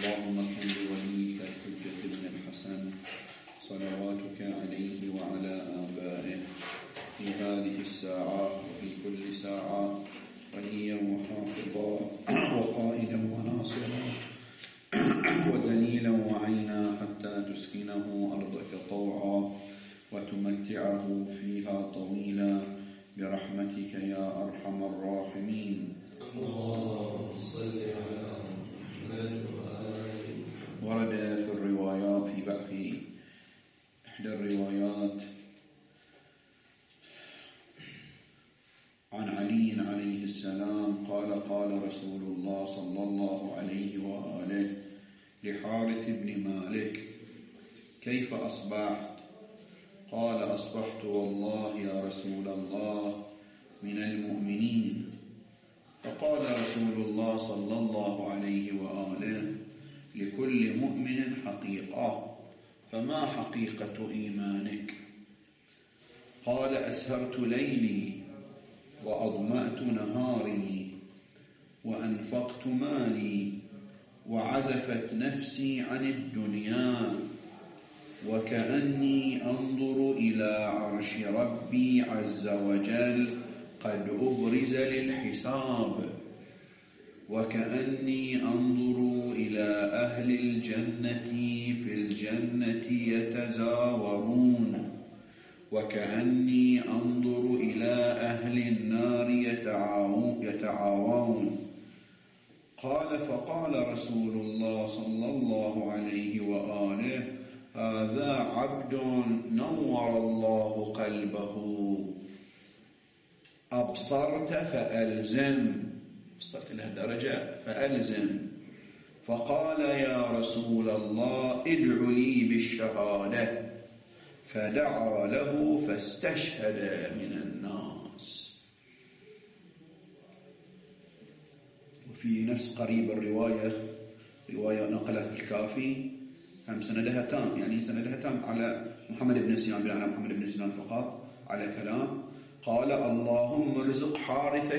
اللهم كن لوليك الحجة بن الحسن صلواتك عليه وعلى آبائه في هذه الساعة وفي كل ساعة وليا وحافظا وقائدا وناصرا ودليلا وعينا حتى تسكنه أرضك طوعا وتمتعه فيها طويلا برحمتك يا أرحم الراحمين. اللهم صل على محمد وآله. ورد في الروايات في بعض إحدى الروايات عن علي عليه السلام قال قال رسول الله صلى الله عليه وآله لحارث بن مالك: كيف أصبحت؟ قال: أصبحت والله يا رسول الله من المؤمنين. فقال رسول الله صلى الله عليه وآله: لكل مؤمن حقيقة، فما حقيقة إيمانك؟ قال: أسهرت ليلي وأظمأت نهاري وأنفقت مالي وعزفت نفسي عن الدنيا وكأني أنظر إلى عرش ربي عز وجل قد أبرز للحساب وكأني أنظر إلى أهل الجنة في الجنة يتزاورون وكأني أنظر إلى أهل النار يتعاون. قال: فقال رسول الله صلى الله عليه وآله: هذا عبد نور الله قلبه، أبصرت فألزم، وصلت إلى الدرجة فألزم. فقال: يا رسول الله ادع لي بالشهادة، فدعا له فاستشهد من الناس. وفي نفس قريب الرواية رواية نقلها في الكافي هم سندها تام، يعني سندها تام على محمد بن سنان، بلا على محمد بن سنان فقط على كلام. قال: اللهم ارزق حارثة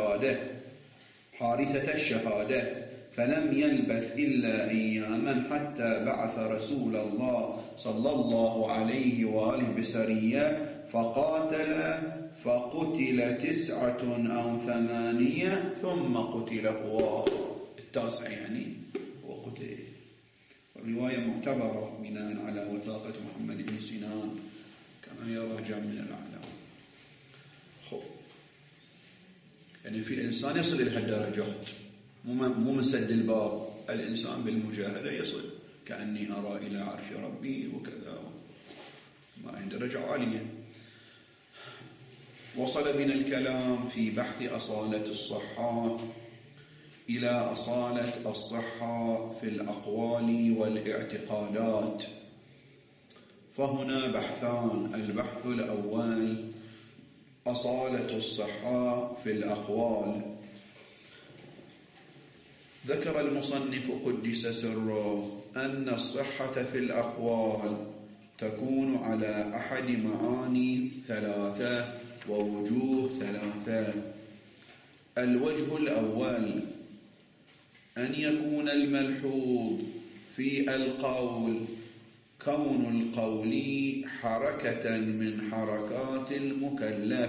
الشهادة. فلم يلبث إلا أياما حتى بعث رسول الله صلى الله عليه وآله بسرية فقاتل فقتل 9 أو 8 ثم قتل هو التاسع، يعني وقتل. الرواية معتبرة بناء على وثاقة محمد بن سنان كما يرى جمع من الأعلام. يعني في إنسان يصل إلى هالدرجات، مو مسد الباب، الإنسان بالمجاهدة يصل كأني أرى إلى عرش ربي وكذا، ما عنده درجة عالية. وصل بنا الكلام في بحث أصالة الصحة إلى أصالة الصحة في الأقوال والاعتقادات، فهنا بحثان. البحث الأول أصالة الصحة في الأقوال. ذكر المصنف قدس سره أن الصحة في الأقوال تكون على أحد معاني 3 ووجوه 3. الوجه الأول أن يكون الملحوظ في القول كون القول حركة من حركات المكلف،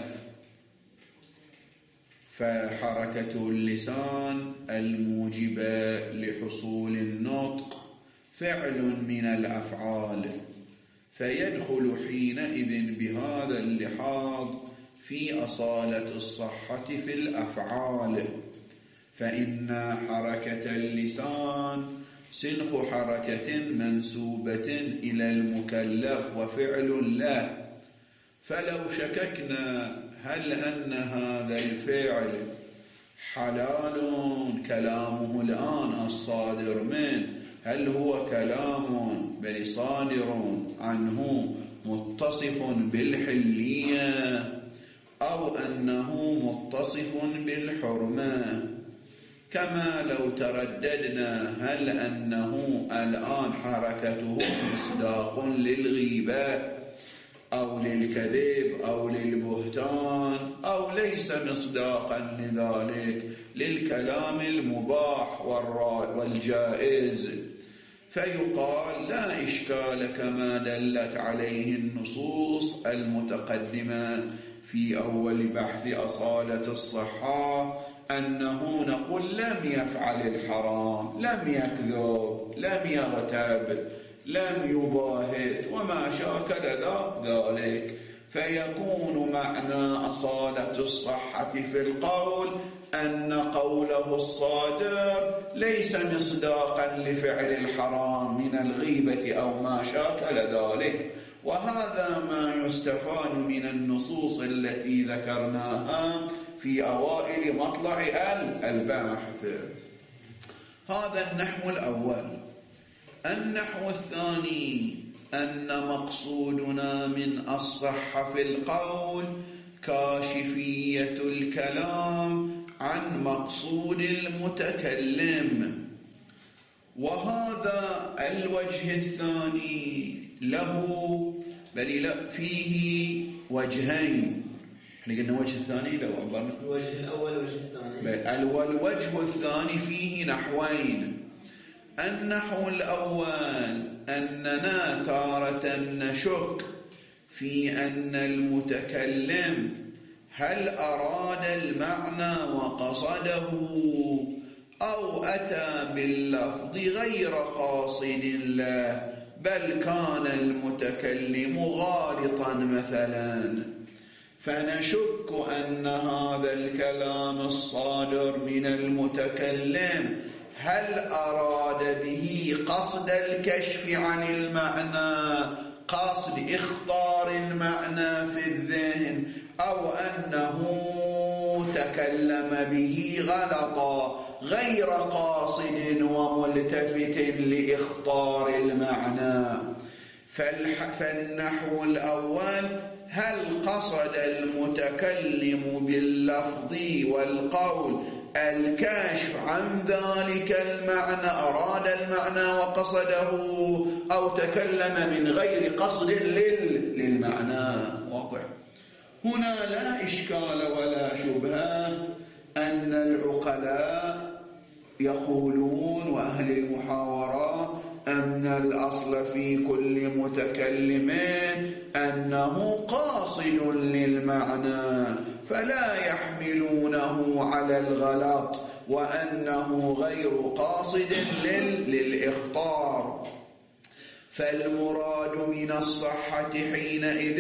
فحركة اللسان الموجبة لحصول النطق فعل من الأفعال، فيدخل حينئذ بهذا اللحاظ في أصالة الصحة في الأفعال، فإن حركة اللسان سنخ حركة منسوبة إلى المكلف وفعل له، فلو شككنا هل أن هذا الفعل حلال كلامه الآن الصادر منه، هل هو كلام بل صادر عنه متصف بالحلية أو أنه متصف بالحرمة، كما لو ترددنا هل أنه الآن حركته مصداق للغيبة أو للكذب أو للبهتان أو ليس مصداقا لذلك للكلام المباح والجائز، فيقال لا إشكال كما دلت عليه النصوص المتقدمة في أول بحث أصالة الصحة، أنه نقول لم يفعل الحرام، لم يكذب، لم يغتاب، لم يباهت وما شاكل ذلك، فيكون معنى أصالة الصحة في القول أن قوله الصادر ليس مصداقا لفعل الحرام من الغيبة أو ما شاكل ذلك. وهذا ما يستفاد من النصوص التي ذكرناها في أوائل مطلع البحث. هذا النحو الأول. النحو الثاني أن مقصودنا من الصحة في القول كاشفية الكلام عن مقصود المتكلم، وهذا الوجه الثاني له فيه وجهين. احنا قلنا وجه الثاني لو عبرنا الوجه الأول والوجه الثاني. الوجه الثاني فيه نحوين. النحو الأول أننا تارة نشك في أن المتكلم هل أراد المعنى وقصده أو أتى باللفظ غير قاصد له، بل كان المتكلم غالطا مثلا، فنشك أن هذا الكلام الصادر من المتكلم هل أراد به قصد الكشف عن المعنى، قصد إخطار المعنى في الذهن، أو أنه تكلم به غلطا غير قاصد وملتفت لإخطار المعنى. فالنحو الأول هل قصد المتكلم باللفظ والقول الكاشف عن ذلك المعنى، أراد المعنى وقصده، أو تكلم من غير قصد للمعنى. واضح. هنا لا إشكال ولا شبهة أن العقلاء يقولون وأهل المحاورة أن الأصل في كل متكلم أنه قاصد للمعنى، فلا يحملونه على الغلط وأنه غير قاصد للإخطار. فالمراد من الصحة حينئذ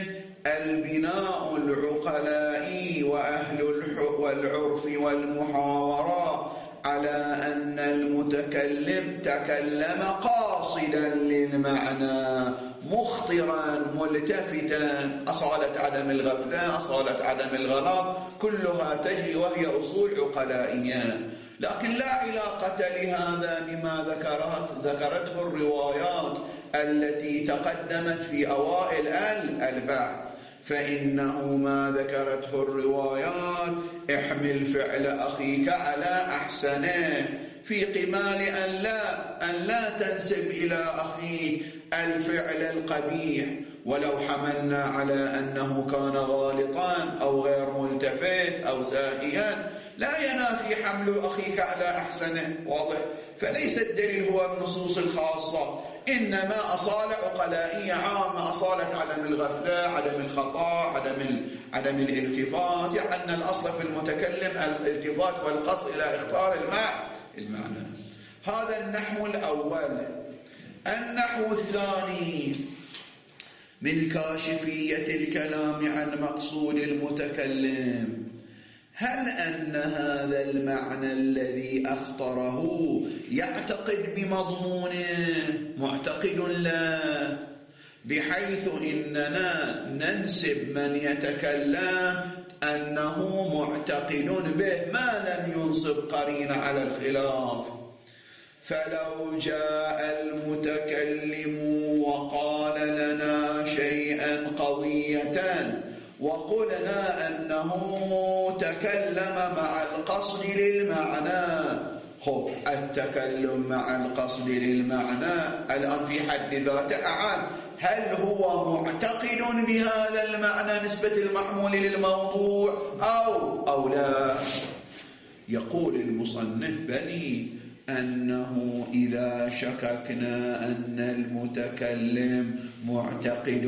البناء العقلائي وأهل العرف والمحاورة على أن المتكلم تكلم قاصدا للمعنى، مخطرا ملتفتا، أصالة عدم الغفلة، أصالة عدم الغلط، كلها تجري وهي أصول عقلائية. لكن لا علاقة لهذا بما ذكرته الروايات التي تقدمت في أوائل البحث، فإنه ما ذكرته الروايات احمل فعل أخيك على أحسنه، في قمال أن لا تنسب إلى أخيك الفعل القبيح، ولو حملنا على أنه كان غالطا أو غير ملتفت أو ساهيا لا ينافي حمل أخيك على أحسنه. واضح. فليس الدليل هو النصوص الخاصة، إنما أصالة عقلائية عامة، أصالة عدم الغفلة، عدم الخطأ، عدم الالتفات، يعني أن الأصل في المتكلم الالتفات والقصد إلى اختار المعنى. هذا النحو الأول. النحو الثاني من كاشفية الكلام عن مقصود المتكلم، هل أن هذا المعنى الذي أخطره يعتقد بمضمونه، معتقد له، بحيث إننا ننسب من يتكلم أنه معتقد به ما لم ينصب قرين على الخلاف. فلو جاء المتكلم وقال لنا شيئا قضية وقلنا أنه تكلم مع القصد للمعنى، خب التكلم مع القصد للمعنى الآن في حد ذاته أعان، هل هو معتقد بهذا المعنى نسبة المحمول للموضوع أو لا؟ يقول المصنف بني أنه إذا شككنا أن المتكلم معتقد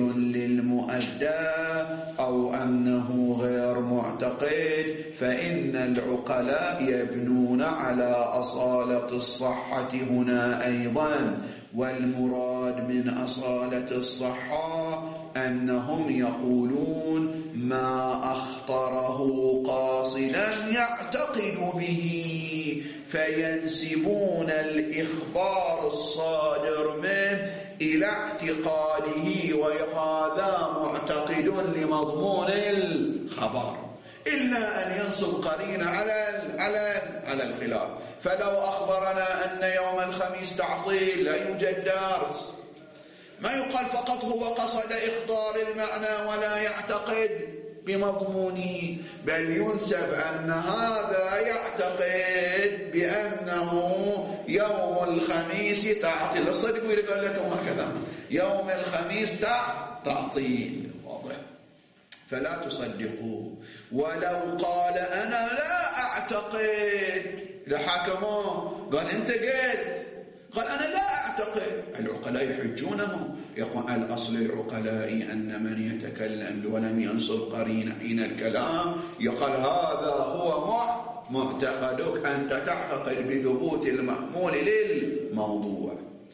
للمؤدى أو أنه غير معتقد فإن العقلاء يبنون على أصالة الصحة هنا أيضا. والمراد من أصالة الصحة أنهم يقولون ما أخطره قاصدا يعتقد به، فينسبون الإخبار الصادر منه إلى اعتقاده وهذا معتقد لمضمون الخبر، إلا أن ينصب قرينة على الخلاف. فلو أخبرنا أن يوم الخميس تعطيل لا يوجد درس، ما يقال فقط هو قصد إخطار المعنى ولا يعتقد بمضمونه، بل ينسب أن هذا يعتقد بأنه يوم الخميس تعطيل. الصدق يقول لكم هكذا يوم الخميس تعطيل، واضح؟ فلا تصدقوا. ولو قال أنا لا أعتقد لحكمه، قال أنت قلت، قال أنا لا أعتقد، العقلاء يحجونه. يقول الأصل العقلاء أن من يتكلم ولم ينصب قرين حين الكلام يقال هذا هو معتقدك، أنت تعتقد بثبوت المحمول للموضوع.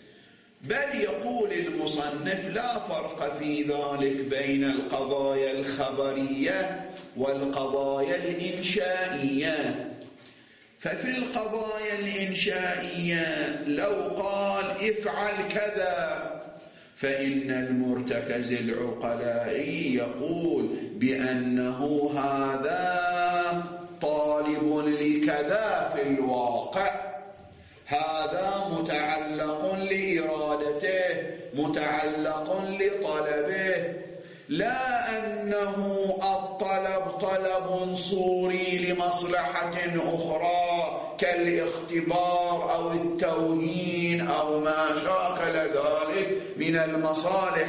بل يقول المصنف لا فرق في ذلك بين القضايا الخبرية والقضايا الإنشائية. ففي القضايا الإنشائية لو قال افعل كذا فإن المرتكز العقلائي يقول بأنه هذا طالب لكذا في الواقع، هذا متعلق لإرادته، متعلق لطلبه، لا أنه الطلب طلب صوري لمصلحة أخرى كالاختبار أو التوهين أو ما شاكل ذلك من المصالح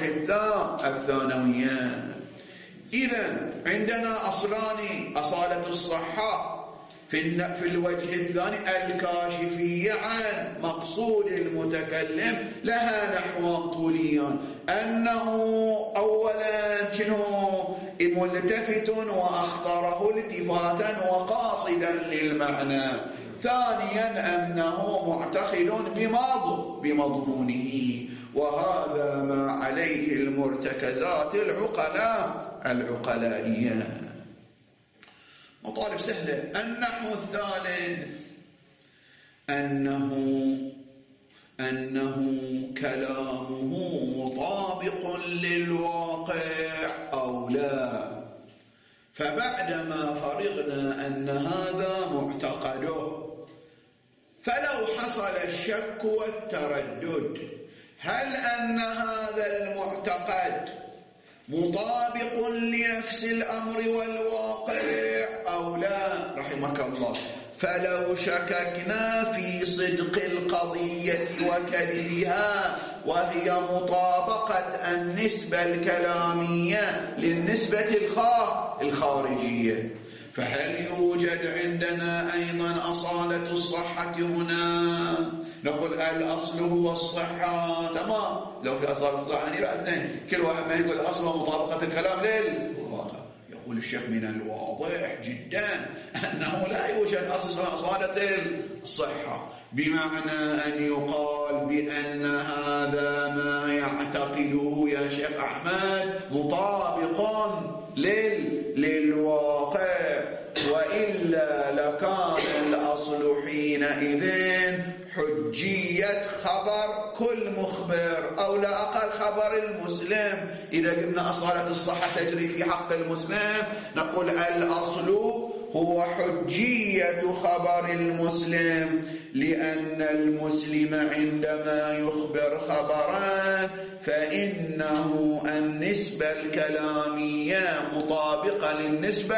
الثانوية. إذن عندنا أصلان: أصالة الصحة في الوجه الثاني الكاشفية عن مقصود المتكلم، لها نحو طوليا أنه أولا شنو ملتفت وأخطره التفاتا وقاصدا للمعنى، ثانيا أنه معتقد بمضمونه. وهذا ما عليه المرتكزات العقلائية. مطالب سهلة. النحو الثالث أنه كلامه مطابق للواقع أو لا. فبعدما فرغنا أن هذا معتقده، فلو حصل الشك والتردد هل أن هذا المعتقد مطابق لنفس الأمر والواقع أو لا، رحمك الله، فلو شككنا في صدق القضية وكذبها وهي مطابقة النسبة الكلامية للنسبة الخارجية، فهل يوجد عندنا أيضا أصالة الصحة هنا؟ نقول الأصل هو الصحة، تمام. لو في أصالة الصحة لا اثنين، كل واحد ما يقول الأصل هو مطابقة الكلام للواقع. يقول الشيخ من الواضح جدا أنه لا يوجد أصالة الصحة، بمعنى أن يقال بأن هذا ما يعتقده يا شيخ أحمد مطابق للواقع، وإلا لكان الأصل حينئذ حجية خبر كل مخبر، أو لا أقل خبر المسلم. إذا قلنا أصالة الصحة تجري في حق المسلم نقول الأصل هو حجية خبر المسلم، لأن المسلم عندما يخبر خبرا فإنه النسبة الكلامية مطابقة للنسبة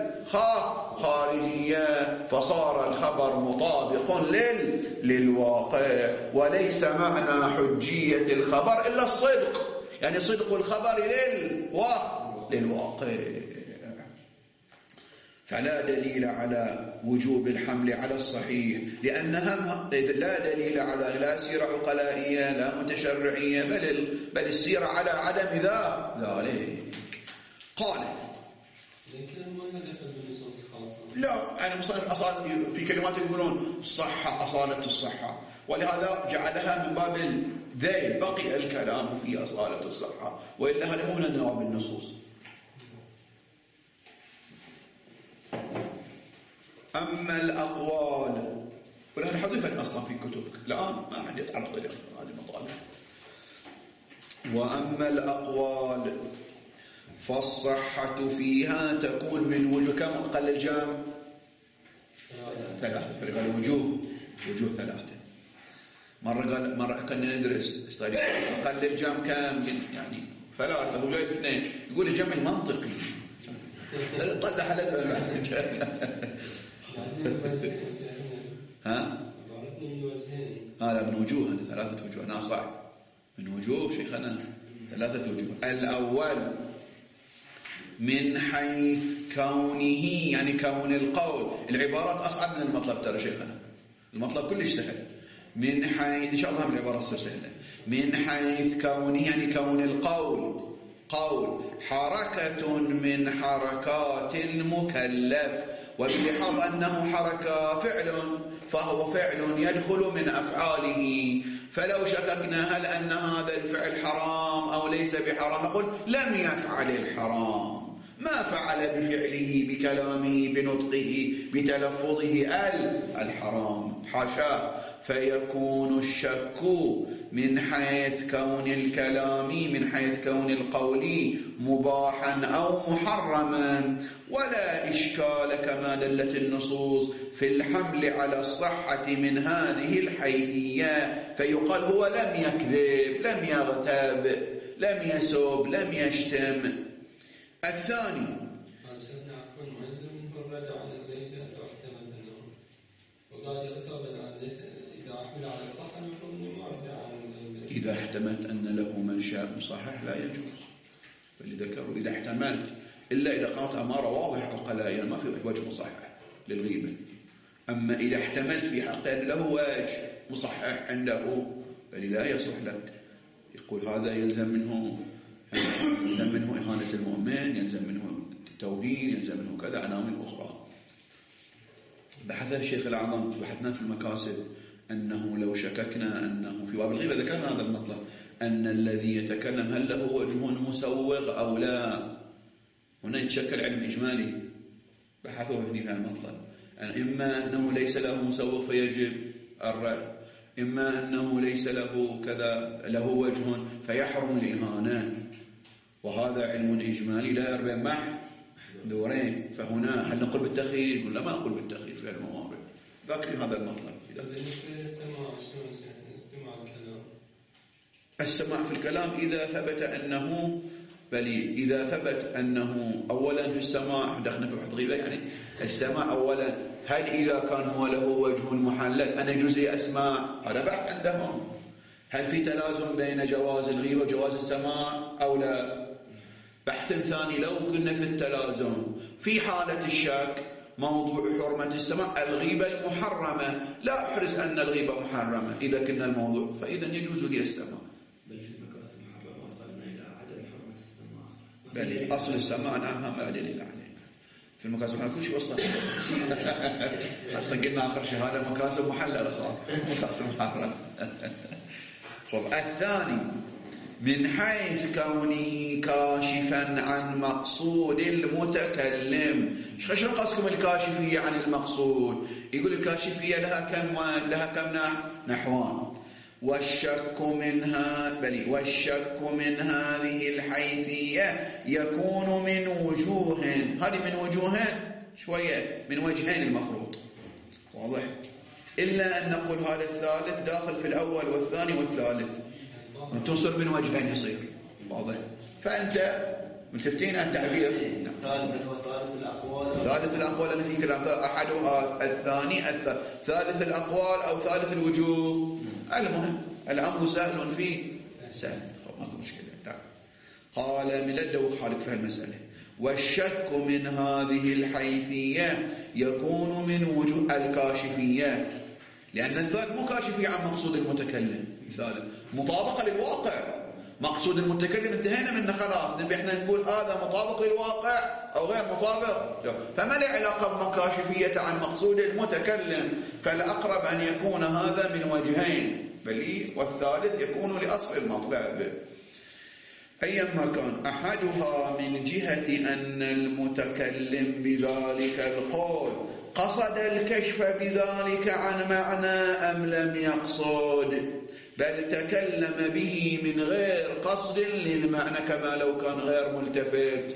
الخارجية، فصار الخبر مطابق للواقع. وليس معنى حجية الخبر إلا الصدق، يعني صدق الخبر للواقع. فلا دليل على وجوب الحمل على الصحيح، لأنها لا دليل على لا سيرة عقلائية لا متشرعية، بل السيرة على عدم ذلك. قال لا، يعني مصنف أصالة في كلمات يقولون الصحة، أصالة الصحة، ولهذا جعلها من باب الذيل، بقي الكلام في أصالة الصحة، وإلا هذا مو من نواب النصوص. أما الأقوال، ولهذا حذفت أصلا في كتبك الآن، ما حد يتعرض إلى هذه المطالب. وأما الأقوال فالصحة فيها تكون من وجوه، كم قال الجامع؟ 3. فقال وجوه 3. مرة كنا ندرس قال الجامع كم؟ يعني 3، هو جايب 2. يقول الجامع المنطقي طلع حلث لا من وجوه، 3 وجوه. أنا صح من وجوه شيخنا 3 وجوه. الأول من حيث كونه، يعني كون القول. العبارات أصعب من المطلب ترى شيخنا، المطلب كلش سهل. من حيث، إن شاء الله من العبارات تصير سهلة. من حيث كونه يعني كون القول قول حركة من حركات المكلف، وبلحاظ أنه حركة فعل فهو فعل يدخل من أفعاله. فلو شككنا هل أن هذا الفعل حرام أو ليس بحرام، نقول لم يفعل الحرام، ما فعل بفعله بكلامه بنطقه بتلفظه الحرام، حاشا. فيكون الشك من حيث كون الكلام، من حيث كون القول مباحا أو محرما، ولا إشكال كما دلت النصوص في الحمل على الصحة من هذه الحيثية. فيقال هو لم يكذب، لم يغتاب، لم يسب، لم يشتم. الثاني إذا احتملت أن له منشأ مصحح لا يجوز، فلذكروا إذا احتملت، إلا إذا قامت أمارة واضحة عقلائيا ما في وجه مصحح للغيبة. أما إذا احتملت في حقه له وجه مصحح عنده فلا يصح لك. يقول هذا يلزم منه إهانة المؤمن، يلزم منه التوهين، يلزم منه كذا عناوين أخرى. بحث الشيخ الأعظم، بحثنا في المكاسب أنه لو شككنا أنه في باب الغيبة، ذكرنا هذا المطلب، أن الذي يتكلم هل له وجه مسوغ أو لا. هنا يتشكل علم إجمالي، بحثوه في هذا المطلب. إما أنه ليس له مسوغ فيجب الرد، إما أنه ليس له كذا له وجه فيحرم الإهانة. وهذا علم إجمالي لا يربى محذورين. فهنا هل نقول بالتخيير ولا ما نقول بالتخيير في المواضع؟ ذاكر هذا المطلب. السماع في الكلام إذا ثبت أنه إذا ثبت أنه أولا في السماع دخلنا في بحث غيبة، يعني السماع أولا هل إذا كان هو له وجه محلل أنا جزء أسماع، هذا بحث عندهم. هل في تلازم بين جواز الغيبة وجواز السماع أو لا؟ بحث ثاني لو كنا في التلازم في حالة الشك موضوع حرمة السماع الغيبة المحرمة، لا أحرز أن الغيبة محرمة إذا كنا الموضوع، فإذا يجوز لي السماع. بل في المكاسب محرمة وصلنا إلى عدم حرمة السماع. بل أصل السماع نعم ما دليل عليه. في المكاسب محرمة كل شيء وصلنا حتى قلنا آخر شيء هذا مكاسب محللة صار مكاسب محرمة. الثاني من حيث كونه كاشفا عن مقصود المتكلم. شنو قصدكم الكاشفية عن المقصود؟ يقول الكاشفية لها كم نحوان. والشك من هذه الحيثية يكون من وجوه. هذه من وجوه شوية من وجهين المفروض، واضح؟ إلا أن نقول هذا الثالث داخل في الأول والثاني والثالث، تصير من وجهين يصير، واضح؟ فأنت ملتفتين على التعبير. الثالث هو ثالث الأقوال. ثالث الأقوال أن في كلام أحدها الثاني ثالث الأقوال أو ثالث الوجوه. المهم الأمر سهل فيه سهل، ماكو مشكلة. قال من لدو خالق في المسألة. والشك من هذه الحيثية يكون من وجوه الكاشفية، لأن الثالث مو كاشفية عن مقصود المتكلم، الثالث مطابقة للواقع. مقصود المتكلم انتهينا منه خلاص، نبي احنا نقول هذا مطابق للواقع أو غير مطابق، فما له علاقة بمكاشفية عن مقصود المتكلم، فالأقرب أن يكون هذا من وجهين، بل والثالث يكون لأصل المطلب. أيما كان أحدها من جهة أن المتكلم بذلك القول قصد الكشف بذلك عن معنى أم لم يقصد، بل تكلم به من غير قصد للمعنى كما لو كان غير ملتفت.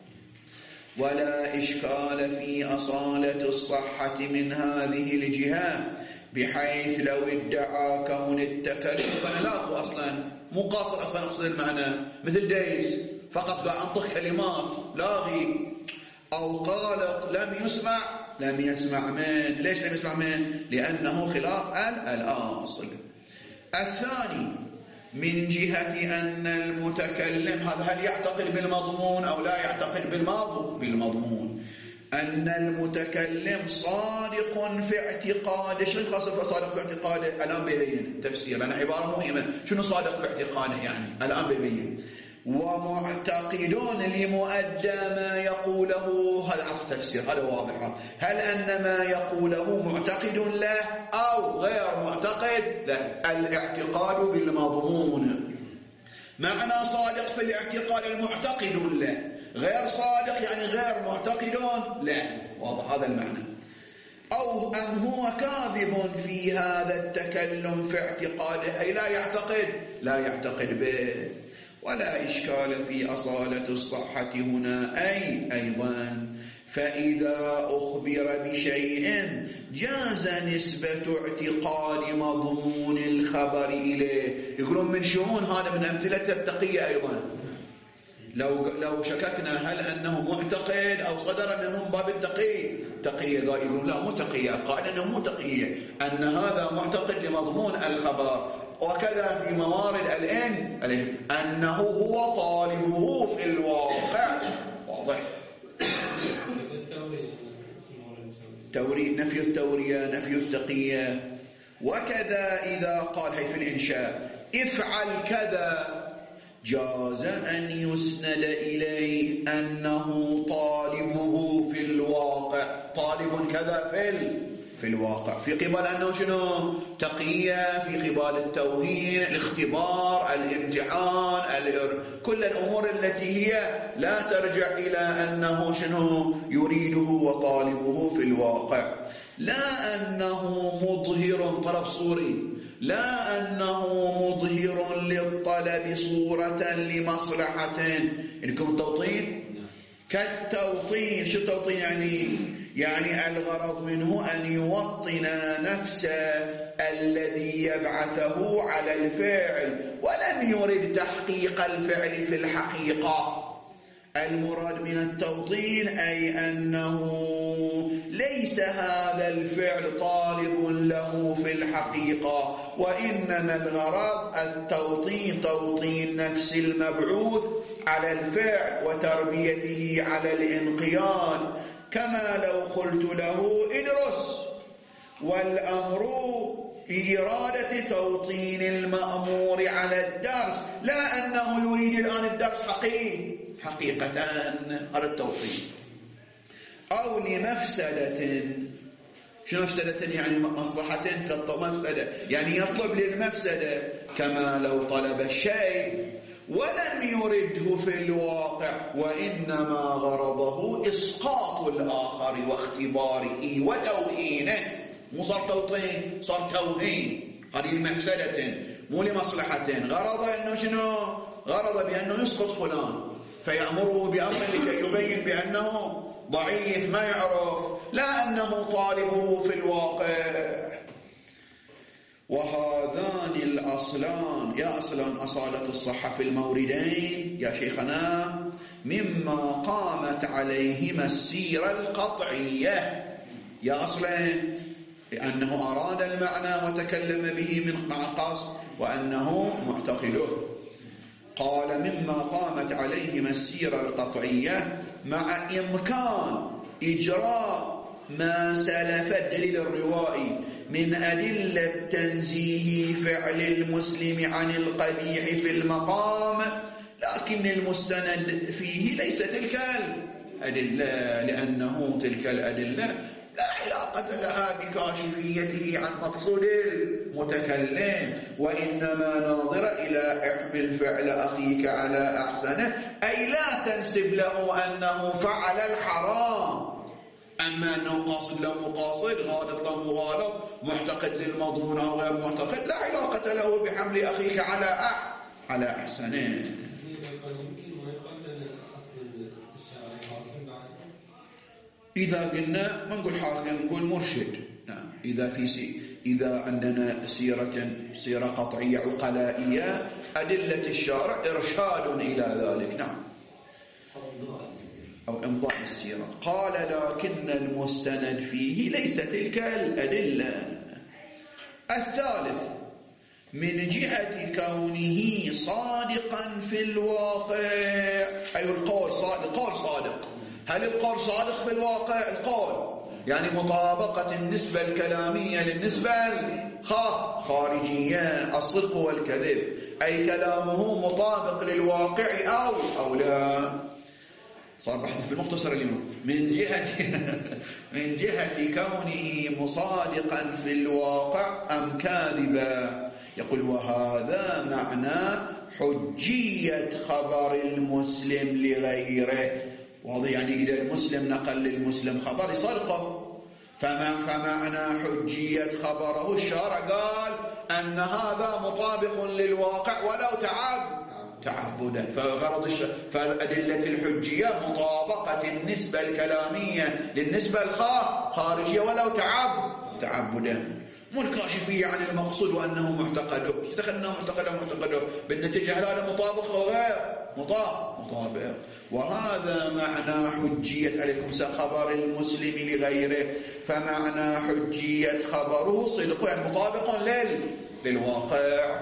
ولا إشكال في أصالة الصحة من هذه الجهة، بحيث لو ادعى كون التكلم فلا هو أصلا مو قاصد أصلا أقصد المعنى، مثل ديس فقط قاعد أنطق كلمات لاغي، أو قال لم يسمع من. ليش لم يسمع من؟ لأنه خلاف الأصل. الثاني من جهة أن المتكلم هذا هل يعتقد بالمضمون أو لا يعتقد بالمضمون، أن المتكلم صادق في اعتقاده. شنو خاصة صادق في اعتقاده؟ الآن بيبين تفسير، لأن عبارة مهمة. شنو صادق في اعتقاده يعني؟ الآن بيبين. ومعتقدون لمؤدى ما يقوله، هذا عرف تفسير، هذا واضح. هل أن ما يقوله معتقد له أو غير معتقد له؟ الاعتقاد بالمضمون. معنى صادق في الاعتقاد المعتقد له، غير صادق يعني غير معتقدون له، واضح هذا المعنى. أو أم هو كاذب في هذا التكلم في اعتقاده، أي لا يعتقد به. ولا إشكال في أصالة الصحة هنا، أي أيضا فإذا أخبر بشيء جاز نسبة اعتقاد مضمون الخبر إليه. يقولون من شؤون هذا من أمثلة التقية أيضا. لو شككنا هل أنه معتقد أو صدر منهم باب تقية، يقولون لا مو تقية، قال أنه مو تقية، أن هذا معتقد لمضمون الخبر. وكذا في موارد العلم أنه هو طالبه في الواقع، واضح. نفي التورية، نفي التقية. وكذا إذا قال هي في الإنشاء افعل كذا، جاز أن يسند إليه أنه طالبه في الواقع، طالب كذا في الواقع، في قبال أنه شنو؟ تقية، في قبال التوهين، الاختبار، الامتحان، كل الأمور التي هي لا ترجع إلى أنه شنو يريده وطالبه في الواقع. لا أنه مظهر طلب صوري، لا أنه مظهر للطلب صورة لمصلحة. إنكم التوطين كالتوطين. شو التوطين يعني الغرض منه أن يوطن نفسه الذي يبعثه على الفعل، ولم يرد تحقيق الفعل في الحقيقة. المراد من التوطين أي أنه ليس هذا الفعل طالب له في الحقيقة، وإنما الغرض التوطين، توطين نفس المبعوث على الفعل وتربيته على الانقياد. كما لو قلت له ادرس، والأمر في إرادة توطين المأمور على الدرس، لا أنه يريد الآن الدرس حقيقة، هذا التوطين. أو لمفسدة. شنو مفسدة؟ يعني مصلحة، مفسدة يعني يطلب للمفسدة، كما لو طلب الشيء ولم يرده في الواقع، وإنما غرضه إسقاط الآخر واختباره وتوهينه. مو صار توطين، صار توهين. هذه المفسدة مو لمصلحة، غرضه أنه شنو؟ غرضه بأنه يسقط فلان، فيأمره بأمر لكي يبين بأنه ضعيف ما يعرف، لا أنه طالبه في الواقع. وهذان الأصلان، يا أصلان أصالة الصحة في الموردين يا شيخنا، مما قامت عليهما السيرة القطعية. يا أصلين لأنه أراد المعنى وتكلم به من مع قصد وأنه معتقده. قال مما قامت عليهما السيرة القطعية مع إمكان إجراء ما سلف الدليل الروائي من أدلة تنزيه فعل المسلم عن القبيح في المقام، لكن المستند فيه ليس تلك الأدلة، لأنه تلك الأدلة لا علاقة لها بكاشفيته عن مقصود المتكلم، وإنما ناظر إلى احمل فعل أخيك على أحسنه، أي لا تنسب له أنه فعل الحرام، أما أنه قاصد له مقاصد، غالط له مغالط، معتقد للمضمون أو غير معتقد، لا علاقة له بحمل أخيك على أحسنه. يمكن ما يقال أصل الشارع حاكم بعد. إذا قلنا ما نقول حاكم، نقول مرشد. نعم، إذا عندنا سيرة قطعية عقلائية، أدلة الشارع إرشاد إلى ذلك. نعم، أو إمضاء السيرة. قال لكن المستند فيه ليس تلك الأدلة. الثالث من جهة كونه صادقا في الواقع، أي القول صادق. هل القول صادق في الواقع؟ القول يعني مطابقة النسبة الكلامية للنسبة الخارجية، الصدق والكذب، أي كلامه مطابق للواقع أو لا. صار بحث في المختصر اليوم. من جهة كونه مصادقا في الواقع أم كاذبا. يقول وهذا معنى حجية خبر المسلم لغيره. واضح، يعني إذا المسلم نقل للمسلم خبر يصدقه، فمعنى حجية خبره الشارع قال أن هذا مطابق للواقع ولو تعبدا. فأدلة الحجية مطابقة النسبة الكلامية للنسبة الخارجية ولو تعبدا. مو الكاشفية عن المقصود وأنه معتقده، دخلنا معتقده بالنتيجة هذا مطابق وغير مطابق. وهذا معنى حجية عليكم خبر المسلم لغيره، فمعنى حجية خبره صدق يعني مطابق للواقع.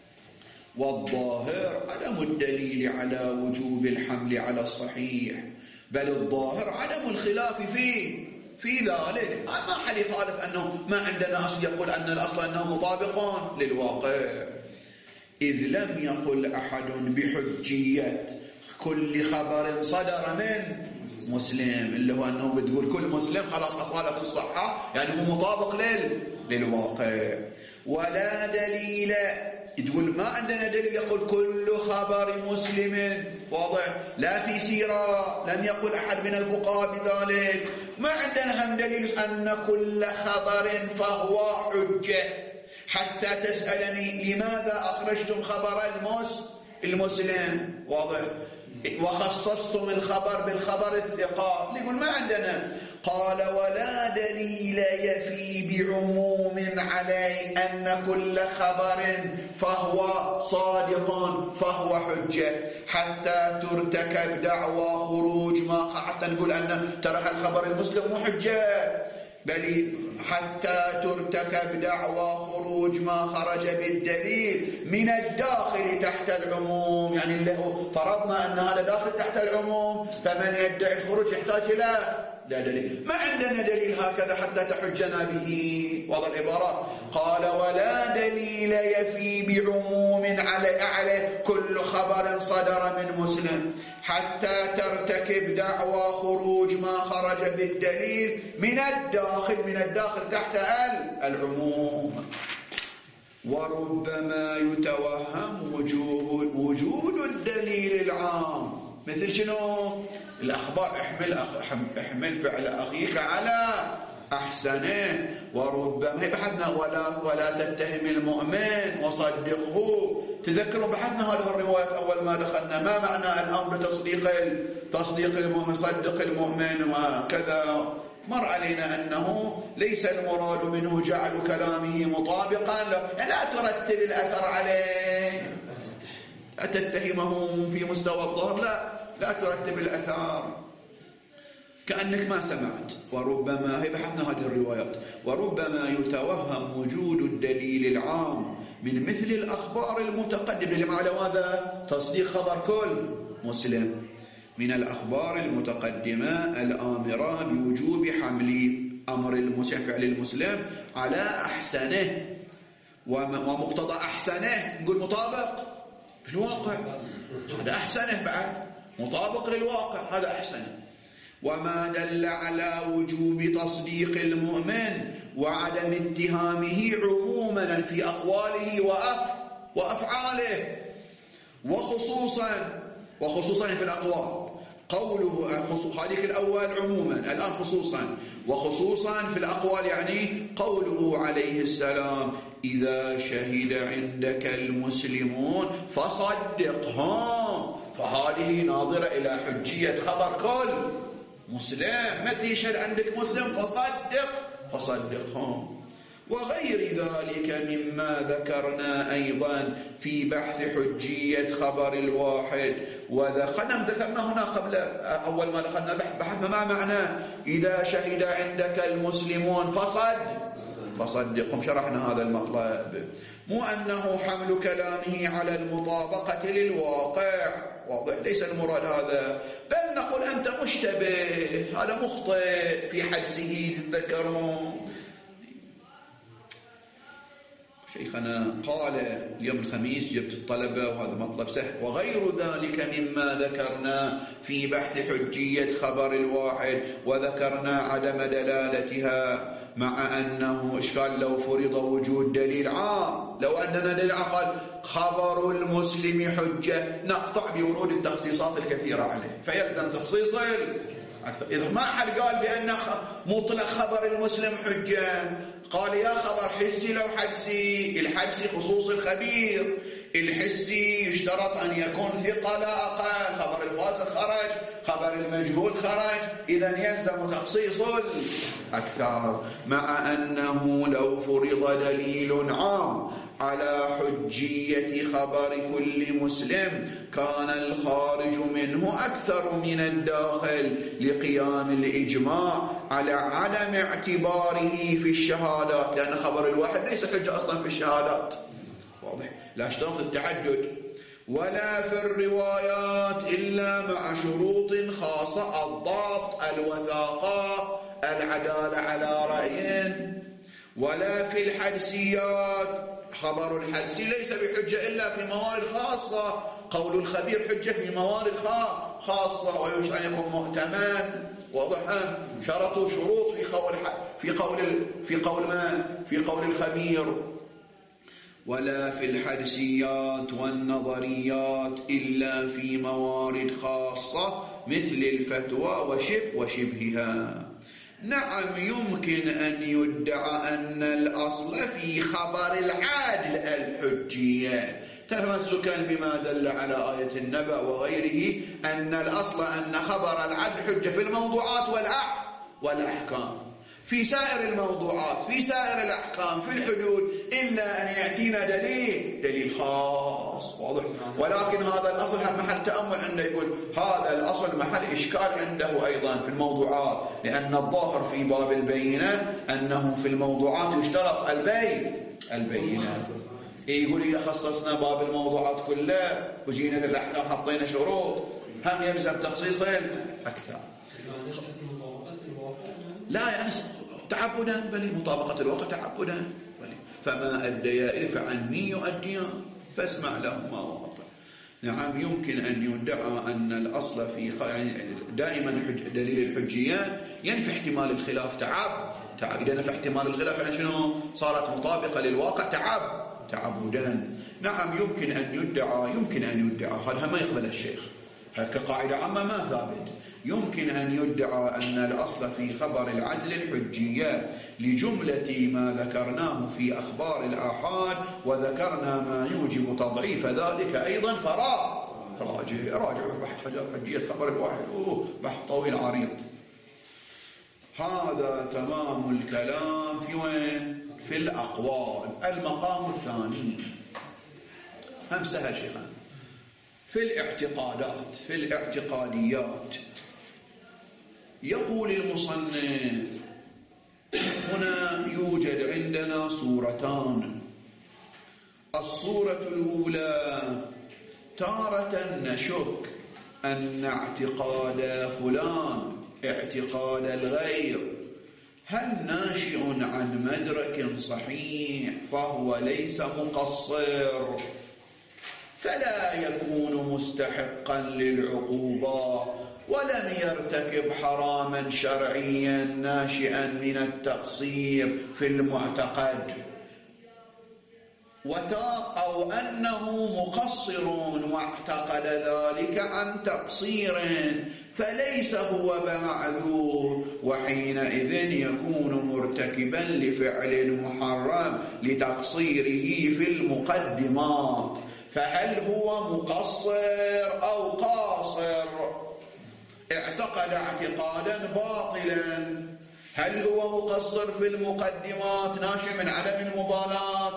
والظاهر عدم الدليل على وجوب الحمل على الصحيح، بل الظاهر عدم الخلاف في ذلك. ما حد يخالف أنه ما عندنا أصل يقول أن الأصل أنه مطابق للواقع، إذ لم يقل أحد بحجية كل خبر صدر من مسلم، اللي هو أنه بتقول كل مسلم خلاص أصالة الصحة يعني هو مطابق للواقع. ولا دليل، تقول ما عندنا دليل يقول كل خبر مسلم، واضح، لا في سيرة، لم يقل أحد من الفقهاء بذلك. ما عندنا هم دليل أن كل خبر فهو حجة، حتى تسألني لماذا أخرجتم خبر المسلم، واضح، وخصصتم الخبر بالخبر الثقة. يقول ما عندنا. قال ولا دليل يفي بعموم عليه أن كل خبر فهو صادق فهو حجة، حتى ترتكب دعوى خروج ما، حتى نقول أن ترى الخبر المسلم مو حجة، بل حتى ترتكب دعوى خروج ما خرج بالدليل من الداخل تحت العموم. يعني اللي هو فرضنا أن هذا داخل تحت العموم، فمن يدعي الخروج يحتاج إلى دليل. ما عندنا دليل هكذا حتى تحجنا به. وضع العبارة قال ولا دليل يفي بعموم على كل خبر صدر من مسلم، حتى ترتكب دعوى خروج ما خرج بالدليل من الداخل تحت العموم. وربما يتوهم وجود الدليل العام، مثل شنو؟ الأخبار احمل فعل أخيك على أحسنه وربما بحثنا ولا تتهم المؤمن وصدقه. تذكروا بحثنا هذه الروايات أول ما دخلنا، ما معنى الأمر بتصديق المؤمن، صدق المؤمن وكذا. مر علينا أنه ليس المراد منه جعل كلامه مطابقا لا ترتب الأثر عليه، لا تتهمه في مستوى الظهر، لا ترتب الأثار كأنك ما سمعت. وربما هي بحثنا هذه الروايات، وربما يتوهم وجود الدليل العام من مثل الأخبار المتقدمة اللي على هذا تصديق خبر كل مسلم، من الأخبار المتقدمة الآمرة بوجوب حمل أمر المسلم فعل المسلم على أحسنه ومقتضى أحسنه، نقول مطابق بالواقع، هذا أحسنه بعد مطابق للواقع، هذا أحسنه. وما دل على وجوب تصديق المؤمن وعدم اتهامه عموما في أقواله وأفعاله، وخصوصا في الأقوال. قوله خالق الأول عموما، الآن وخصوصا في الأقوال، يعني قوله عليه السلام إذا شهد عندك المسلمون فصدقهم، فهذه ناظرة إلى حجية خبر كل مسلم. متى يشهد عندك مسلم فصدقهم. وغير ذلك مما ذكرنا أيضا في بحث حجية خبر الواحد. ذكرنا هنا قبل أول ما دخلنا بحثنا ما معنى إذا شهد عندك المسلمون فصدقهم، شرحنا هذا المطلب. مو أنه حمل كلامه على المطابقة للواقع، واضح، ليس المراد هذا، بل نقول أنت مشتبه، هذا مخطئ في حدسه. تذكرون شيخنا قال اليوم الخميس جبت الطلبة وهذا مطلب سهل. وغير ذلك مما ذكرنا في بحث حجية خبر الواحد، وذكرنا عدم دلالتها، مع أنه إشكال لو فرض وجود دليل عام، لو أننا دليل عام قال خبر المسلم حجة، نقطع بورود التخصيصات الكثيرة عليه، فيلزم تخصيص أكثر. إذا ما حد قال بأن مطلق خبر المسلم حجة، قال يا خبر حسي لو حدسي، الحدسي خصوص الخبير، الحسي يشترط أن يكون ثقة لا أقل، خبر الفاسق خرج، خبر المجهول خرج، إذا يلزم تخصيص أكثر. مع أنه لو فرض دليل عام على حجية خبر كل مسلم كان الخارج منه أكثر من الداخل، لقيام الإجماع على عدم اعتباره في الشهادات، لأن خبر الواحد ليس حجة أصلا في الشهادات، واضح، لا اشتراط التعدد، ولا في الروايات إلا مع شروط خاصة: الضبط، الوثاقة، العدالة على رأيين. ولا في الحدسيات، خبر الحدسي ليس بحجة إلا في موارد خاصة، قول الخبير حجة في موارد خاصة، ويجب أن يكون مؤتمن، واضح، شرطوا شروط في قول الخبير. ولا في الحدسيات والنظريات إلا في موارد خاصة مثل الفتوى وشبهها. نعم، يمكن أن يدعى أن الأصل في خبر العدل الحجية، تمسكا بما دل على آية النبأ وغيره، أن الأصل أن خبر العدل حجة في الموضوعات والأحكام، في سائر الموضوعات، في سائر الأحكام، في الحدود، إلا أن يأتينا دليل خاص، واضح. ولكن هذا الأصل محل تأمل عنده، يقول هذا الأصل محل إشكال عنده أيضا في الموضوعات، لأن الظاهر في باب البينة أنه في الموضوعات يشترط البينة. يقول إذا خصصنا باب الموضوعات كلها وجينا للأحكام حطينا شروط، هم يلزم تخصيص أكثر. لا يعني تعبدا، بل مطابقة الواقع تعبدا، فما أديا فعني يؤديان فاسمع لهما وأطع. نعم، يمكن أن يدعى أن الأصل في دائما دليل الحجية ينفي احتمال الخلاف. تعب إذا نفى احتمال الخلاف يعني شنو؟ صارت مطابقة للواقع تعبدا. نعم، يمكن أن يدعى هذا ما يقبل الشيخ، هذا كقاعدة عامة ما ثابت، يمكن أن يدعى أن الأصل في خبر العدل الحجية لجملة ما ذكرناه في أخبار الآحاد، وذكرنا ما يوجب تضعيف ذلك أيضا، راجع بحث حجية خبر الواحد، بحث طويل عريض. هذا تمام الكلام في وين؟ في الأقوال. المقام الثاني هم سهل شيخان، في الاعتقادات، في الاعتقاديات. يقول المصنف هنا يوجد عندنا صورتان. الصورة الأولى تارة نشك أن اعتقاد فلان، اعتقاد الغير، هل ناشئ عن مدرك صحيح فهو ليس مقصر، فلا يكون مستحقا للعقوبة، ولم يرتكب حراما شرعيا ناشئا من التقصير في المعتقد، أو أنه مقصر واعتقد ذلك عن تقصير فليس هو بمعذور، وحينئذ يكون مرتكبا لفعل محرم لتقصيره في المقدمات. فهل هو مقصر أو قاصر؟ اعتقد اعتقادا باطلا، هل هو مقصر في المقدمات ناشئ من عدم المبالاة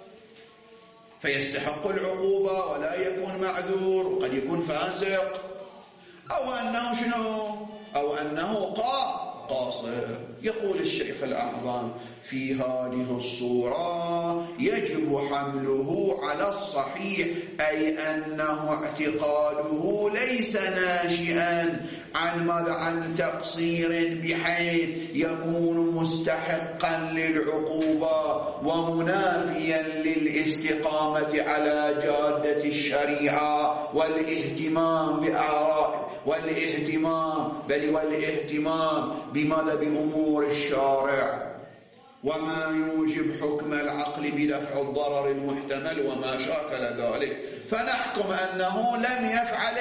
فيستحق العقوبة ولا يكون معذور وقد يكون فاسق، أو أنه شنو؟ أو أنه قاصر؟ يقول الشيخ الأعظم في هذه الصورة يجب حمله على الصحيح، أي أنه اعتقاده ليس ناشئا عن تقصير بحيث يكون مستحقا للعقوبة ومنافيا للاستقامة على جادة الشريعة والاهتمام بآراء والاهتمام بماذا؟ بأمور الشارع وما يوجب حكم العقل بدفع الضرر المحتمل وما شاكل ذلك، فنحكم أنه لم يفعل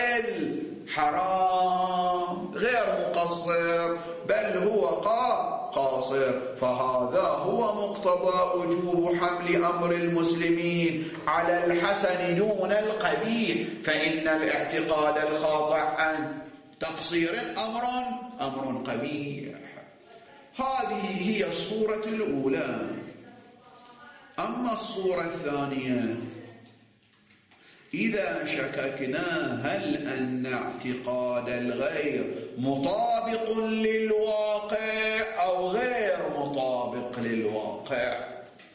الحرام، غير مقصر بل هو قاصر. فهذا هو مقتضى وجوب حمل أمر المسلمين على الحسن دون القبيح، فإن الاعتقاد الخاطئ عن تقصير أمر قبيح. هذه هي الصورة الأولى. أما الصورة الثانية، إذا شككنا هل أن اعتقاد الغير مطابق للواقع أو غير مطابق للواقع،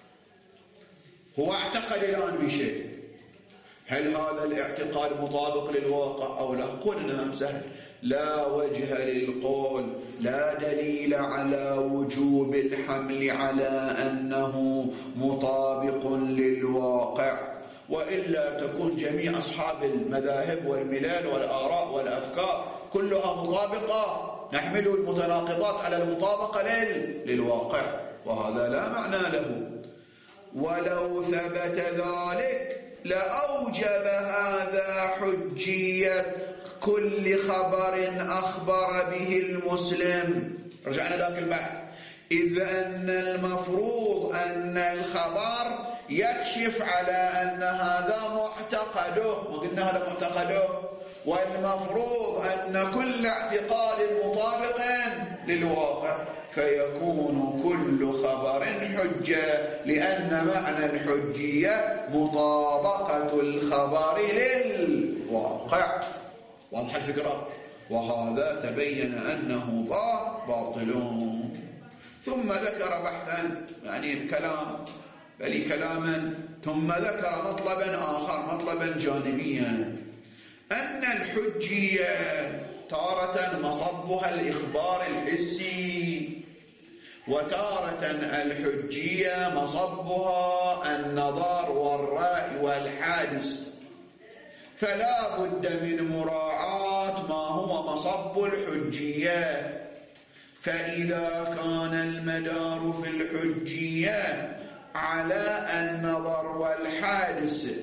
هو اعتقد الآن بشيء، هل هذا الاعتقاد مطابق للواقع أو لا؟ قلنا سهل، لا وجه للقول، لا دليل على وجوب الحمل على أنه مطابق للواقع، وإلا تكون جميع أصحاب المذاهب والملال والآراء والأفكار كلها مطابقة، نحمل المتناقضات على المطابقة للواقع، وهذا لا معنى له. ولو ثبت ذلك لأوجب هذا حجية كل خبر أخبر به المسلم. رجعنا ذاك البحث، إذ أن المفروض أن الخبر يكشف على أن هذا معتقده، وقلنا هذا معتقده، والمفروض أن كل اعتقاد مطابق للواقع، فيكون كل خبر حجة، لأن معنى الحجية مطابقة الخبر للواقع. واضح الفكرة؟ وهذا تبين أنه باطل. ثم ذكر بحثا، يعني كلاما، ثم ذكر مطلبا آخر، مطلبا جانبيا، أن الحجية تارة مصبها الإخبار الحسي، وتارة الحجية مصبها النظر والرأي والحادث، فلا بد من مراعاة ما هو مصب الحجية. فإذا كان المدار في الحجية على النظر والحادث،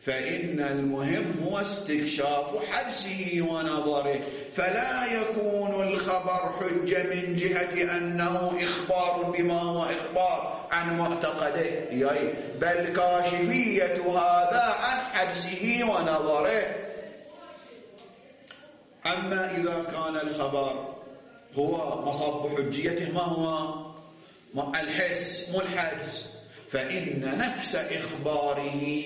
فإن المهم هو استكشاف حدسه ونظره، فلا يكون الخبر حجة من جهة أنه إخبار بما هو إخبار عن معتقده، بل كاشفية هذا عن حدسه ونظره. أما إذا كان الخبر هو مصب حجيته ما هو الحس مو الحدس، فإن نفس إخباره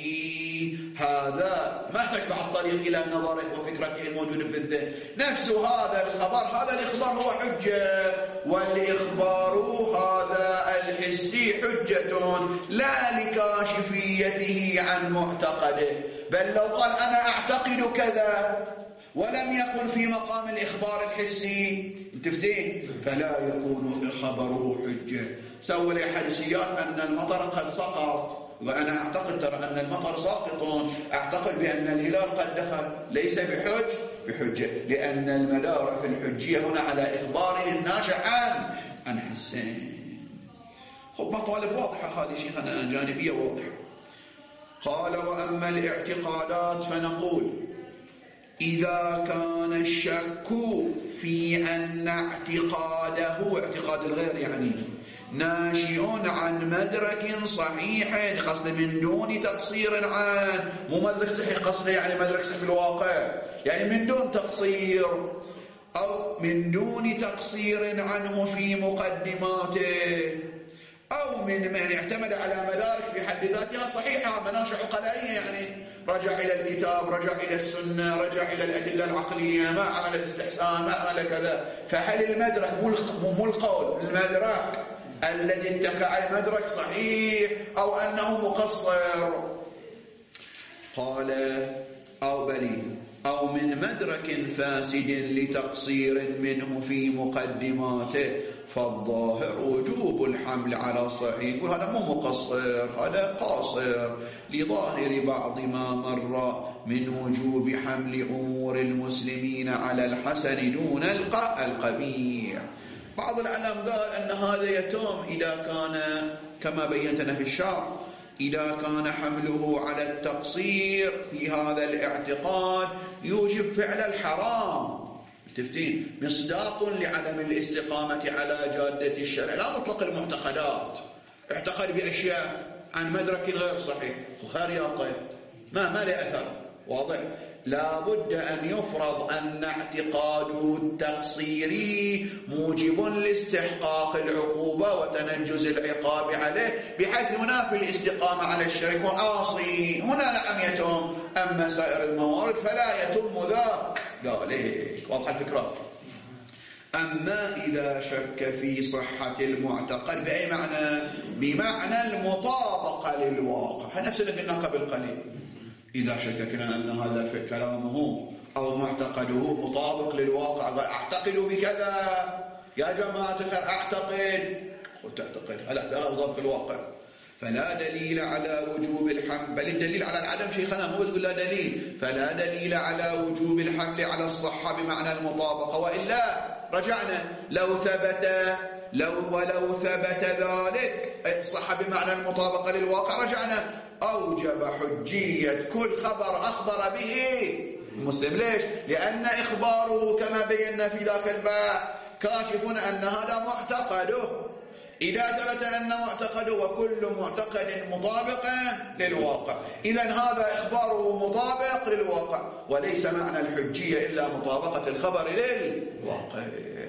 هذا ما يحتاج بعد الطريق إلى نظره وفكرته الموجودة في الذهن، نفس هذا الخبر، هذا الإخبار هو حجة، والإخبار هذا الحسي حجة لا لكاشفيته عن معتقده، بل لو قال أنا أعتقد كذا ولم يكن في مقام الإخبار الحسي متفقين، فلا يكون خبره حجة. سوى لي حدسيات أن المطر قد سقط، وأنا أعتقد ترى أن المطر ساقط، أعتقد بأن الهلال قد دخل، ليس بحجة، لأن المدار في الحجية هنا على إخباره الناشئ عن حسين. خب مطالب واضحة هذه شيخنا، جانبية واضحة. قال وأما الاعتقادات فنقول إذا كان الشك في أن اعتقاده، اعتقاد الغير يعني، ناشئ عن مدرك صحيح، قصد من دون تقصير عنه، مو مدرك صحيح قصده يعني مدرك صحيح في الواقع، يعني من دون تقصير أو من دون تقصير عنه في مقدماته، أو من اعتمد على مدارك في حد ذاتها صحيحة، مناشئ عقلائية، يعني رجع إلى الكتاب، رجع إلى السنة، رجع إلى الأدلة العقلية، ما عمل استحسان، ما عمل كذا، فهل المدرك مو القول، المدرك الذي اتكى المدرك صحيح أو أنه مقصر؟ قال أو بلي أو من مدرك فاسد لتقصير منه في مقدماته، فالظاهر وجوب الحمل على صحيح. يقول هذا مو مقصر، هذا قاصر، لظاهر بعض ما مر من وجوب حمل أمور المسلمين على الحسن دون القبيح. بعض العلماء قال أن هذا يتم إذا كان كما بينتنا في الشرح، إذا كان حمله على التقصير في هذا الاعتقاد يوجب فعل الحرام، تفتين مصداق لعدم الاستقامة على جادة الشرع، لا مطلق المعتقدات، اعتقد بأشياء عن مدرك غير صحيح خارياطي ما له أثر واضح، لا بد أن يفرض أن اعتقاده التقصيري موجب لاستحقاق العقوبة وتنجز العقاب عليه، بحيث ينافي الاستقامة على الشرك وعاصي، هنا نعم يتم، أما سائر الموارد فلا يتم ذلك. واضح الفكرة؟ أما إذا شك في صحة المعتقد بأي معنى؟ بمعنى المطابقة للواقع، نفس اللي قلنا قبل قليل، إذا شككنا أن هذا في كلامه أو معتقده مطابق للواقع، قال أعتقد بكذا يا جماعة الخير، أعتقد وتعتقد، هل أضاف الواقع؟ فلا دليل على وجوب الحمل، بل الدليل على العدم شيخنا، مو تقول لا دليل، فلا دليل على وجوب الحمل على الصحة بمعنى المطابقة، وإلا رجعنا ولو ثبت ذلك الصحة بمعنى المطابقة للواقع، رجعنا أوجب حجية كل خبر أخبر به المسلم. ليش؟ لأن إخباره كما بينا في ذاك الباب كاشف أن هذا معتقده، إذا ثبت أن معتقده وكل معتقد مطابق للواقع، إذن هذا إخباره مطابق للواقع، وليس معنى الحجية إلا مطابقة الخبر للواقع.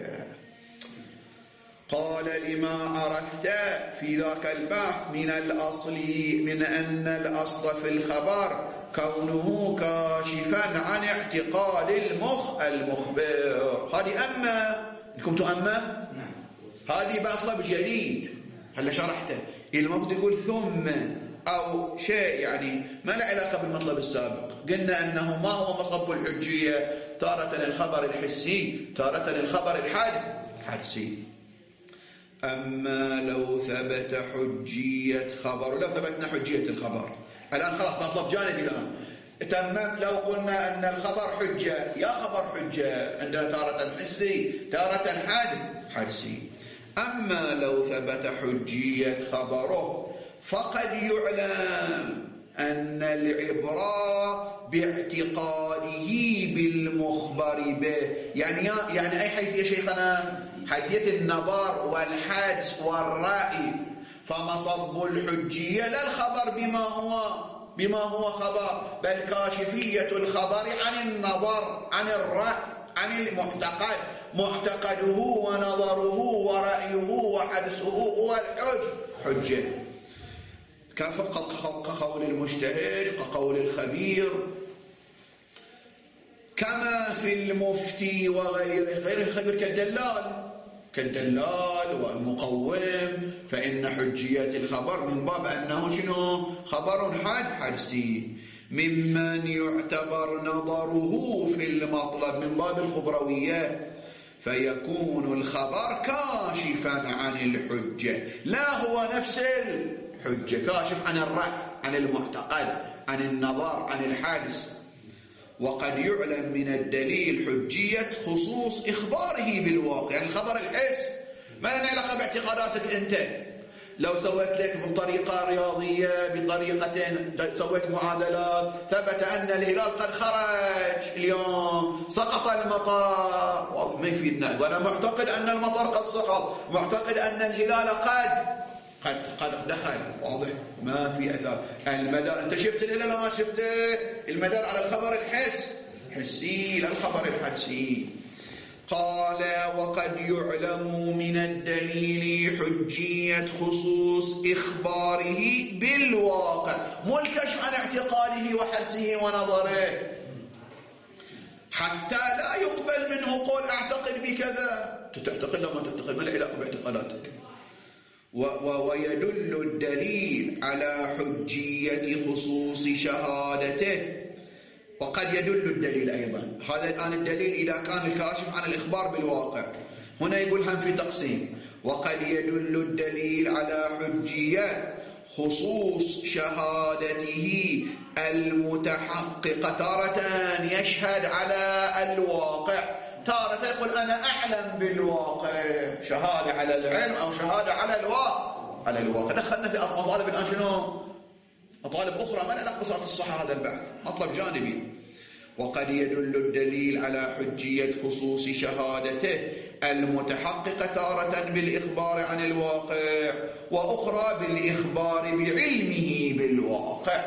قال لما عرفت في ذاك البحث من أن الأصل في الخبر كونه كاشفا عن اعتقاد المخبر. هذه أما لكم تؤمن، هذه مطلب جديد هلا شرحته، المفروض يقول ثم أو شيء يعني ما له علاقة بالمطلب السابق. قلنا أنه ما هو مصب الحجية، تارة الخبر الحسي، تارة الخبر الحدسي. أما لو ثبت حجية خبر، لو ثبتنا حجية الخبر الآن خلاص مطلب جانبي الآن تمام. لو قلنا أن الخبر حجة، يا خبر حجة عندنا تارة حسي تارة حدسي. أما لو ثبت حجية خبره فقد يعلم أن العبرة باعتقاده بالمخبر به. يعني أي حيث يا شيخنا؟ حيثية النظر والحدس والرأي. فمصب الحجية لا الخبر بما هو خبر، بل كاشفية الخبر عن النظر، عن الرأي، عن المعتقد، معتقده ونظره ورأيه وحدسه هو الحجة، كقول المجتهد، كقول الخبير، كما في المفتي وغيره. غير الخبير كالدلال والمقوم، فإن حجية الخبر من باب أنه شنو؟ خبر حدسي، ممن يعتبر نظره في المطلب من باب الخبرويات، فيكون الخبر كاشفا عن الحجة، لا هو نفس الحجة، كاشف عن الرأي، عن المعتقد، عن النظر، عن الحادث. وقد يعلم من الدليل حجية خصوص إخباره بالواقع، يعني خبر الحس ما له علاقة باعتقاداتك أنت. لو سويت لك بطريقة رياضية، بطريقة سويت معادلات، ثبت أن الهلال قد خرج اليوم، سقط المطر، والله ما يفيدنا. وأنا معتقد أن المطر قد سقط، معتقد أن الهلال قد دخل، واضح، ما في أثر. المدار، أنت شفت الهلال ما شفت؟ المدار على الخبر الحسي لا الخبر الحدسي. قال: وقد يعلم من الدليل حجية خصوص إخباره بالواقع، مو الكشف عن اعتقاده وحدسه ونظره، حتى لا يقبل منه قول أعتقد بكذا. تعتقد لو ما تعتقد ما له علاقة باعتقاداتك. ويدل الدليل على حجية خصوص شهادته. وقد يدل الدليل أيضا، هذا الآن الدليل إذا كان الكاشف عن الإخبار بالواقع. هنا يقول هم في تقسيم: وقد يدل الدليل على حجية خصوص شهادته المتحققة. تارة يشهد على الواقع، تارة يقول أنا أعلم بالواقع، شهادة على العلم أو شهادة على الواقع. دخلنا في مطالب الآن شنو؟ مطالب أخرى ما لها علاقة بصورة الصحة، هذا البحث مطلب جانبي. وقد يدل الدليل على حجية خصوص شهادته المتحققة تارة بالإخبار عن الواقع، وأخرى بالإخبار بعلمه بالواقع.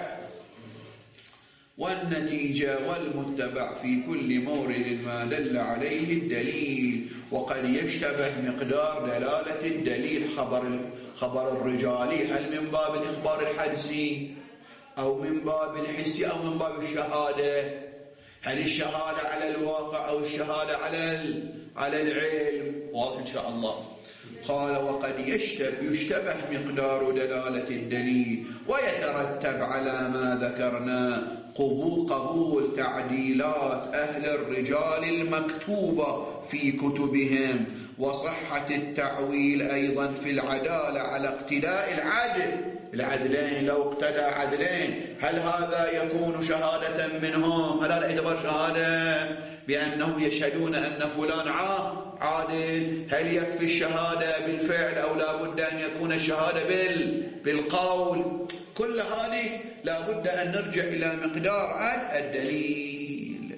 والنتيجة والمتبع في كل مورد ما دل عليه الدليل. وقد يشتبه مقدار دلالة الدليل خبر الرجالي، هل من باب الإخبار الحدسي أو من باب الحسي أو من باب الشهادة؟ هل الشهادة على الواقع أو الشهادة على العلم؟ واضح إن شاء الله. قال: وقد يشتبه مقدار دلالة الدليل ويترتب على ما ذكرنا قبول تعديلات أهل الرجال المكتوبة في كتبهم، وصحة التعويل أيضا في العدالة على اقتداء العدلين. لو اقتدى عدلين هل هذا يكون شهادة منهم؟ هل هذا يعتبر شهادة بأنهم يشهدون أن فلان عادل؟ هل يكفي الشهادة بالفعل أو لا بد أن يكون الشهادة بالقول؟ كل هذه لا بد أن نرجع إلى مقدار الدليل.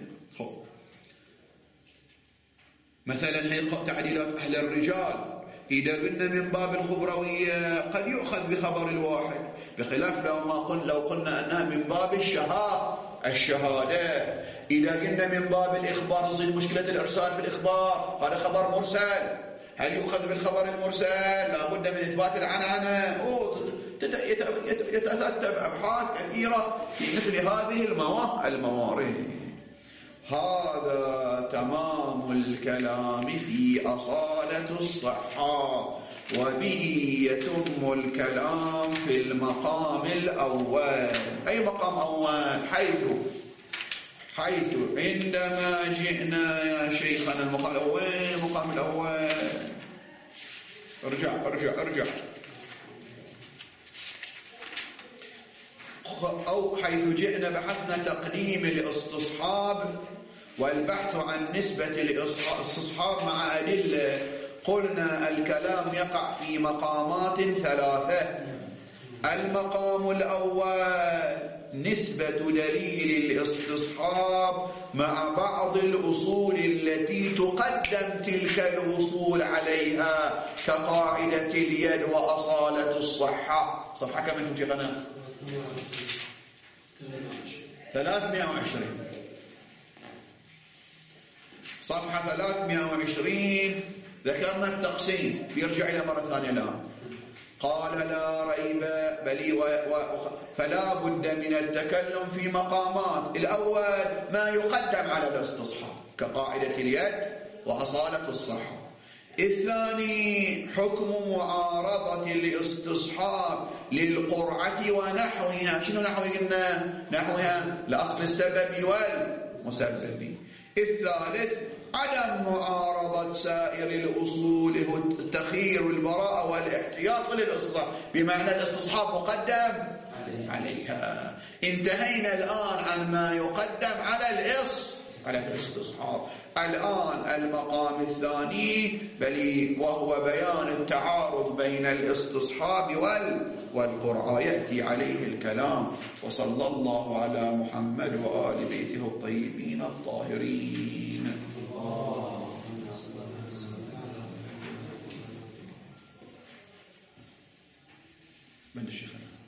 مثلا هي تعديلات أهل الرجال إذا قلنا من باب الخبروية قد يؤخذ بخبر الواحد، بخلاف لو قلنا أنها من باب الشهادة. إذا قلنا من باب الإخبار، تصير مشكلة الإرسال بالإخبار، هذا خبر مرسل، هل يؤخذ بالخبر المرسل؟ لا بد من إثبات العنعنة. يترتب أبحاث كثيرة في مثل هذه الموارد. هذا تمام الكلام في أصالة الصحة، وبه يتم الكلام في المقام الأول. أي مقام أول؟ حيث عندما جئنا يا شيخنا المقام الأول. ارجع أو حيث جئنا بحثنا تقديم الاستصحاب والبحث عن نسبة الاستصحاب مع أدلة. قلنا الكلام يقع في مقامات ثلاثة. المقام الأول نسبة دليل الاستصحاب مع بعض الأصول التي تقدم تلك الأصول عليها كقاعدة اليد وأصالة الصحة. صفحة كم من شيخنا؟ 320. صفحة 320 ذكرنا التقسيم، بيرجع إلى مرة ثانية الآن. قال لا ريب فلا بد من التكلم في مقامات. الأول ما يقدم على الاستصحاب كقاعدة اليد وأصالة الصحة. الثاني حكم معارضة الاستصحاب للقرعة ونحوها. شنو نحوها؟ قلنا نحوها لأصل السبب والمسبب. الثالث عدم معارضة سائر الأصول، التخيير والبراءة والاحتياط للإصلاح، بمعنى الاستصحاب مقدم عليها. انتهينا الآن عن ما يقدم على الاستصحاب. الآن المقام الثاني وهو بيان التعارض بين الاستصحاب والقرعة، يأتي عليه الكلام. وصلى الله على محمد وآل بيته الطيبين الطاهرين. من الشيخ